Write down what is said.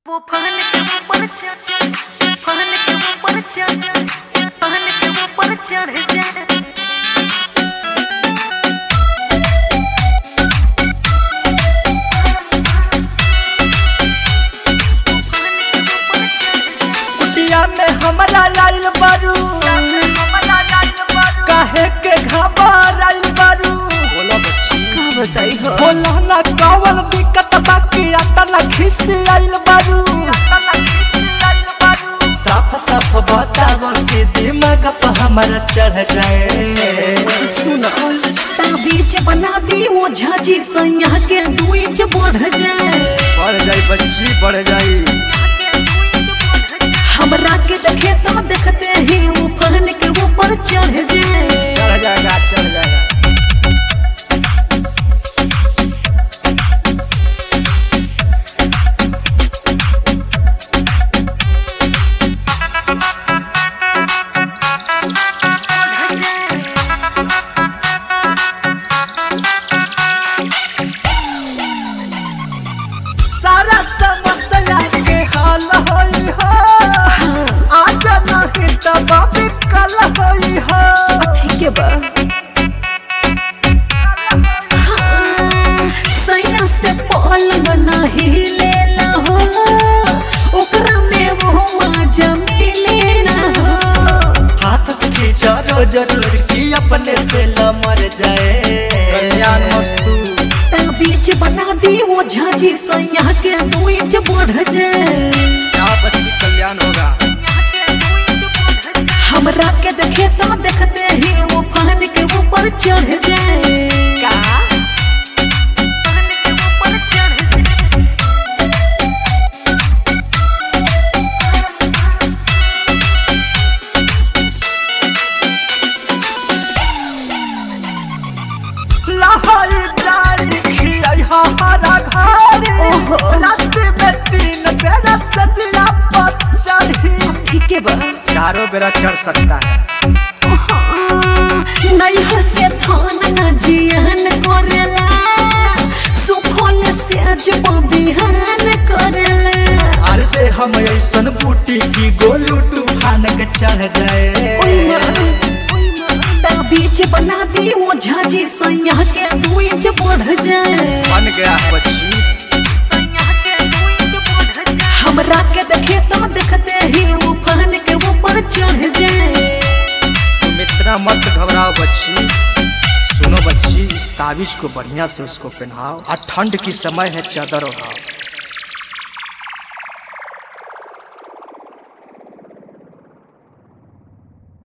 वो फहन के ऊपर चढ़ फहन के ऊपर चढ़ फहन के ऊपर चढ़ जाए कुटिया में हमरा लाइल बारू काहे के घबराइल बारू बोला बच्ची का बताई हो बोला ना कौन दिक्कत बाकी आता ना खिस आइल बारू साफ साफ बताव के दिमाग पर हमरा चढ़ जाए सुनो ताबीज बना दी वो झाजी सैया के दू इंच बढ़ जाए बढ़ जाई बच्ची बढ़ जाई हमरा के देखे तो देखते ही वो फहन के ऊपर चढ़ जाए चढ़ जाएगा चढ़ जाएगा। सारा समस्या के हल होई हो आज नहीं तो बाबी कल होई हो ठीक है बा हाँ, सैया से पलंग नहीं लेला हो ओकरा में वो मजा मिले ना हो हाथ से खींचा रोज रोज की अपने से न मर जाए कल्याण मस्तू ताबीज बना दी वो झाजी सैया के दू इंच बढ़ जाए क्या बच्ची कल्याण होगा। हमरा के देखे तो देखते ही वो फहन के ऊपर चढ़ जाए का लहरी जारी खियाई हमारा घर रात में 3 बेर सजिया पर चढ़ी ठीक है बा चारों बेरा चढ़ सकता है। नैहर के थान न जियन करेला सुखोल से अजब बिहान करेला अरे दे हम ऐसन बूटी की गोलू तूफान के चढ़ जाए बीच बना दी वो झाजी सैया के दू इंच बढ़ जाए बन गया है बच्ची हमरा के देखे तो देखते ही वो फहन के ऊपर चढ़ जाए तुम इतना मत घबराओ बच्ची। सुनो बच्ची इस ताबीज को बढ़िया से उसको पहनाओ और ठंड की समय है चादर ओढ़ाओ।